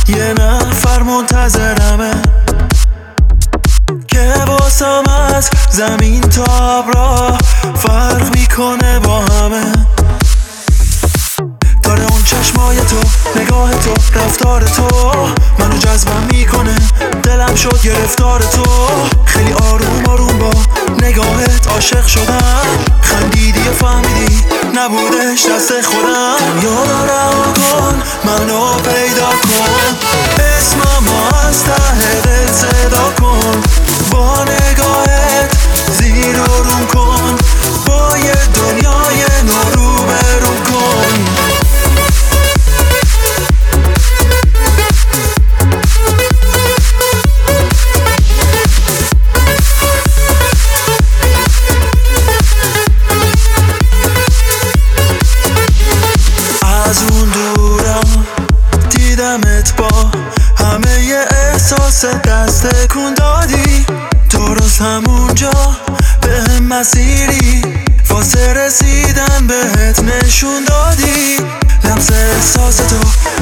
یه نفر منتظرمه که واسم از زمین تا ابرا فرق میکنه با همه. داره اون چشمای تو، نگاه تو، رفتار تو منو جذبم میکنه، دلم شد گرفتار تو. خیلی آروم آروم با نگاهت عاشق شدم، خندیدی و فهمیدی نبودش دست خودم. دنیا رو رها کن، منو پیدا کن، اسممو از ته دل صدا کن، با نگاهت زیر و روم کن، با یه دنیای نو رو برو کن. از اون دورا دیدمت با همه ی احساس دست کن دادی، درست همونجا به مسیری واسه رسیدن بهت نشون دادی. لمس احساس تو